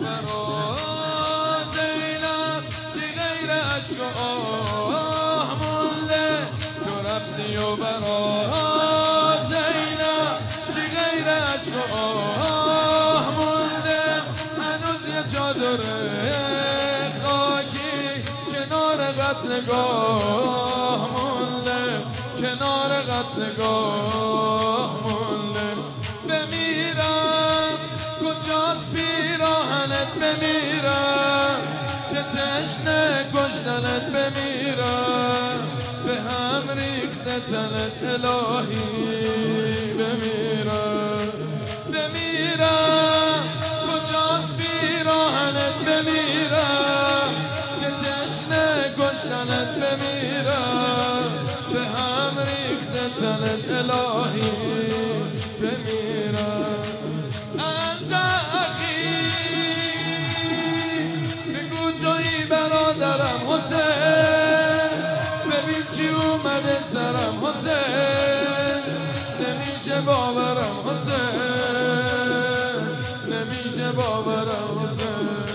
برا زینب چی غیر عشق و آه مونده تو رفتی و برا زینب چی غیر عشق و آه مونده هنوز یه چادر خاکی کنار قتلگاه مونده کنار قتلگاه مونده بمیرم کجاست پیراهنت بمیرم چه تشنه کشتنت بمیرم به هم ریخته تنت الهی بمیرم بمیرم کجاست پیراهنت بمیرم چه تشنه کشتنت بمیرم به هم ریخته تنت الهی بمیرم انت اخی بگو تویی برادرم حسین ببین چی اومده سرم حسین نمیشه باورم حسین نمیشه باورم حسین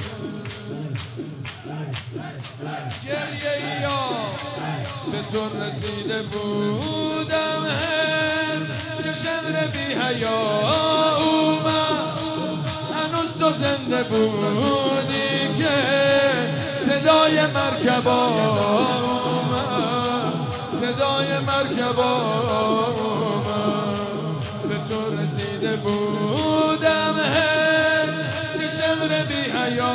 گریه یا به تو رسیده بودم هم که شمر بی حیا اومد هنوز تو زنده بودی که صدای مرکبا اومد صدای مرکبا اومد به تو رسیده بودم هم که شمر بی حیا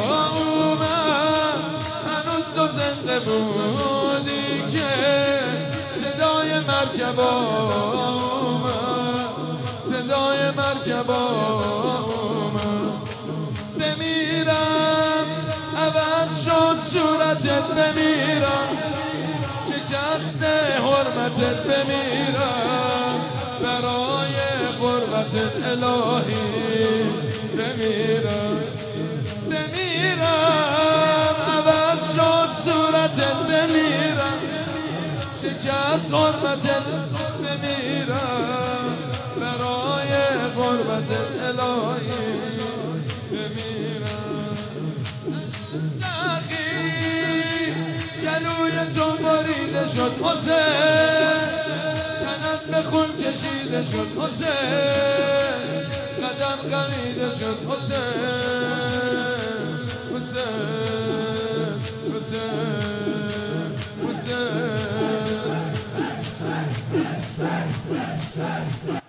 اومد هنوز تو زنده بودی که صدای مرکبا اومد صدای مرکبا اومد بمیرم عوض شد صورتت بمیرم شکست حرمتت بمیرم برای قربتت الهی بمیرم بمیرم عوض شد صورتت بمیرم شکست حرمتت بمیرم برای قربتت الهی بمیرم تاخی جلوی تو بریده شد حسین تنت به خون کشیده شد حسین قدم غمیده شد حسین حسین حسین حسین